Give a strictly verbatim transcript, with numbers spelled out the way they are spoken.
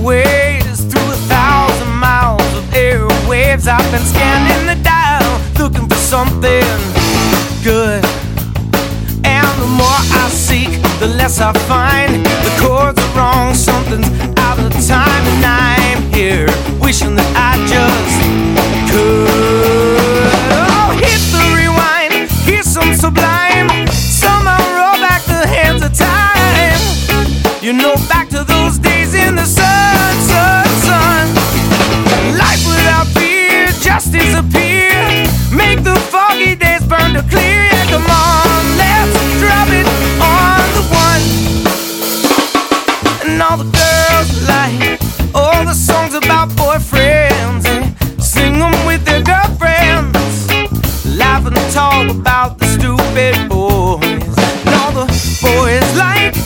ways through a thousand miles of airwaves. I've been scanning the dial, looking for something good. And the more I seek, the less I find. The chords are wrong, something's out of time. And I'm here, wishing that I just could. Oh, hit the rewind, hear some sublime. Somehow roll back the hands of time. You know, back to those days in the sun, sun, sun. Life without fear, just disappear. Make the foggy days burn to clear. Yeah, come on, let's drop it on the one. And all the girls like all the songs about boyfriends. They sing them with their girlfriends, laugh and talk about the stupid boys. And all the boys like